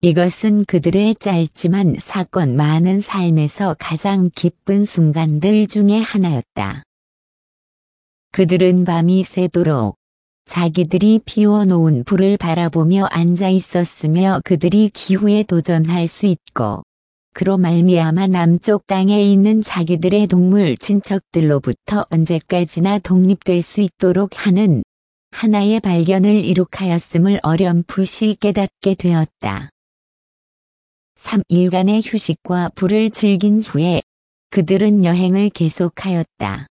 이것은 그들의 짧지만 사건 많은 삶에서 가장 기쁜 순간들 중에 하나였다. 그들은 밤이 새도록 자기들이 피워놓은 불을 바라보며 앉아 있었으며 그들이 기후에 도전할 수 있고 그로 말미암아 남쪽 땅에 있는 자기들의 동물 친척들로부터 언제까지나 독립될 수 있도록 하는 하나의 발견을 이룩하였음을 어렴풋이 깨닫게 되었다. 3일간의 휴식과 불을 즐긴 후에 그들은 여행을 계속하였다.